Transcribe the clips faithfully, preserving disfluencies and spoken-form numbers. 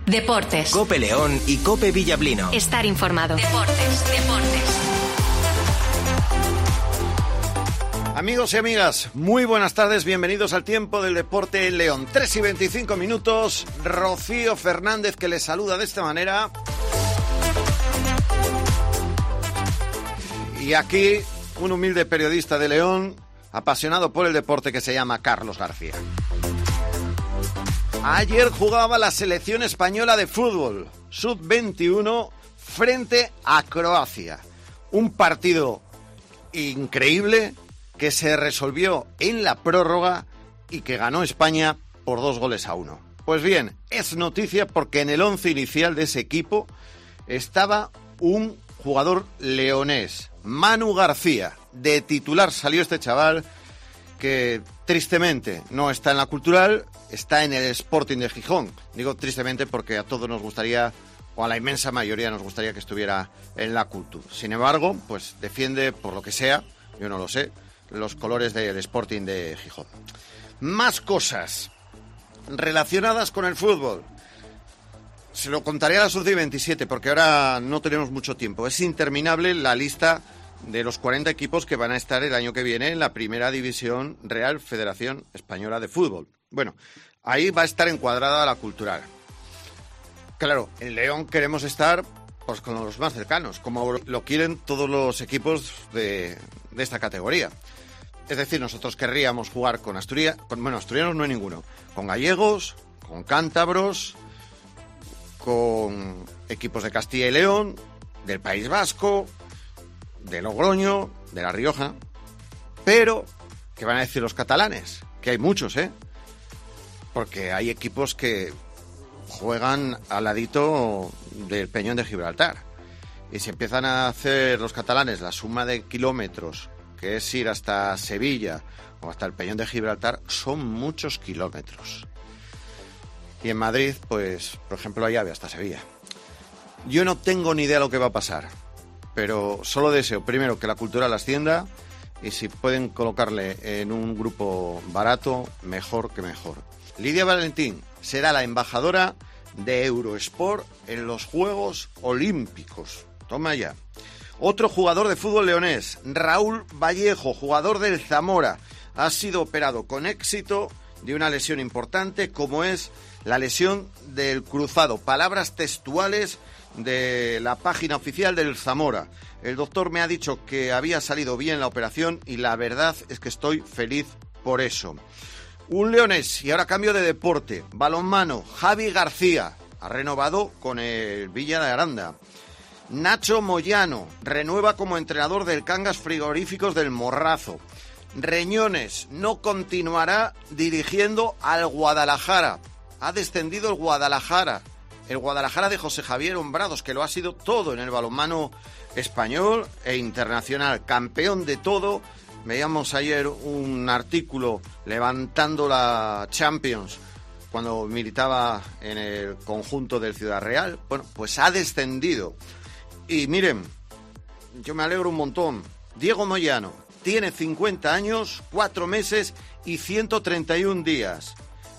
Deportes. COPE León y COPE Villablino. Estar informado. Deportes, deportes. Amigos y amigas, muy buenas tardes, bienvenidos al Tiempo del Deporte en León. tres y veinticinco minutos, Rocío Fernández que les saluda de esta manera. Y aquí, un humilde periodista de León, apasionado por el deporte, que se llama Carlos García. Ayer jugaba la selección española de fútbol, sub veintiuno, frente a Croacia. Un partido increíble que se resolvió en la prórroga y que ganó España por dos goles a uno. Pues bien, es noticia porque en el once inicial de ese equipo estaba un jugador leonés, Manu García. De titular salió este chaval que tristemente no está en la Cultural, está en el Sporting de Gijón. Digo tristemente porque a todos nos gustaría, o a la inmensa mayoría nos gustaría que estuviera en la Cultura. Sin embargo, pues defiende, por lo que sea, yo no lo sé, los colores del Sporting de Gijón. Más cosas relacionadas con el fútbol. Se lo contaré a la sub veintisiete porque ahora no tenemos mucho tiempo. Es interminable la lista de los cuarenta equipos que van a estar el año que viene en la Primera División Real Federación Española de Fútbol. Bueno, ahí va a estar encuadrada la Cultural. Claro, en León queremos estar pues con los más cercanos, como lo quieren todos los equipos de, de esta categoría. Es decir, nosotros querríamos jugar con Asturias, con, bueno, asturianos no hay ninguno, con gallegos, con cántabros, con equipos de Castilla y León, del País Vasco, de Logroño, de La Rioja. Pero, ¿qué van a decir los catalanes? Que hay muchos, ¿eh? Porque hay equipos que juegan al ladito del Peñón de Gibraltar. Y si empiezan a hacer los catalanes la suma de kilómetros, que es ir hasta Sevilla o hasta el Peñón de Gibraltar, son muchos kilómetros. Y en Madrid, pues, por ejemplo, hay AVE hasta Sevilla. Yo no tengo ni idea de lo que va a pasar, pero solo deseo, primero, que la Cultural ascienda, y si pueden colocarle en un grupo barato, mejor que mejor. Lidia Valentín será la embajadora de Eurosport en los Juegos Olímpicos. Toma ya. Otro jugador de fútbol leonés, Raúl Vallejo, jugador del Zamora, ha sido operado con éxito de una lesión importante como es la lesión del cruzado. Palabras textuales de la página oficial del Zamora. El doctor me ha dicho que había salido bien la operación y la verdad es que estoy feliz por eso. Un leonés, y ahora cambio de deporte, balonmano, Javi García, ha renovado con el Villa de Aranda. Nacho Moyano renueva como entrenador del Cangas Frigoríficos del Morrazo. Reñones no continuará dirigiendo al Guadalajara. Ha descendido el Guadalajara. El Guadalajara de José Javier Hombrados, que lo ha sido todo en el balonmano español e internacional. Campeón de todo. Veíamos ayer un artículo levantando la Champions cuando militaba en el conjunto del Ciudad Real. Bueno, pues ha descendido. Y miren, yo me alegro un montón. Diego Moyano tiene cincuenta años, cuatro meses y ciento treinta y un días.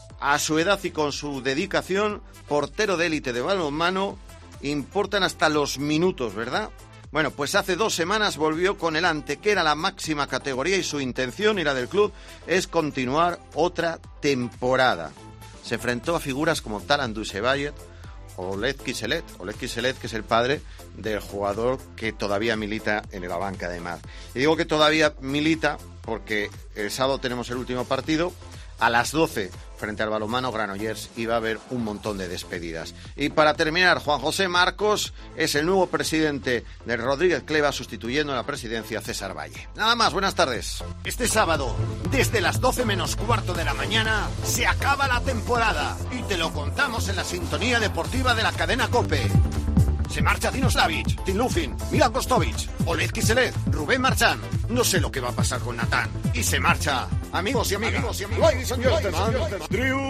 A su edad y con su dedicación, portero de élite de balonmano, importan hasta los minutos, ¿verdad? Bueno, pues hace dos semanas volvió con el Antequera a la máxima categoría y su intención y la del club es continuar otra temporada. Se enfrentó a figuras como Talan Dusebayet, Oleg Kiselet, Oleg Kiselet, que es el padre del jugador que todavía milita en la banca de Mar. Y digo que todavía milita porque el sábado tenemos el último partido, a las doce, frente al balonmano Granollers, y va a haber un montón de despedidas. Y para terminar, Juan José Marcos es el nuevo presidente de Rodríguez Cleva, sustituyendo en la presidencia a César Valle. Nada más, buenas tardes. Este sábado, desde las doce menos cuarto de la mañana, se acaba la temporada y te lo contamos en la sintonía deportiva de la cadena COPE. Se marcha Dino Slavic, Tim Lufin, Milan Kostovic, Oleg Kiselet, Rubén Marchán. No sé lo que va a pasar con Natán. Y se marcha, amigos y amigas, amigos y amigas. Ladies and gentlemen,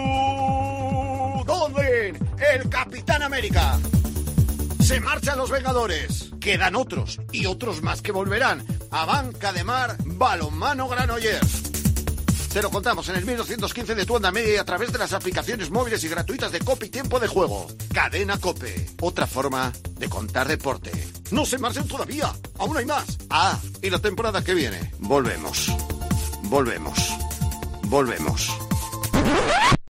Drew Godwin, el Capitán América. Se marchan los Vengadores. Quedan otros y otros más que volverán a Banca de Mar, Balonmano Granollers. Te lo contamos en el mil doscientos quince de tu onda media y a través de las aplicaciones móviles y gratuitas de COPE y Tiempo de Juego. Cadena COPE, otra forma de contar deporte. No se marchen todavía, aún hay más. Ah, y la temporada que viene, volvemos, volvemos, volvemos.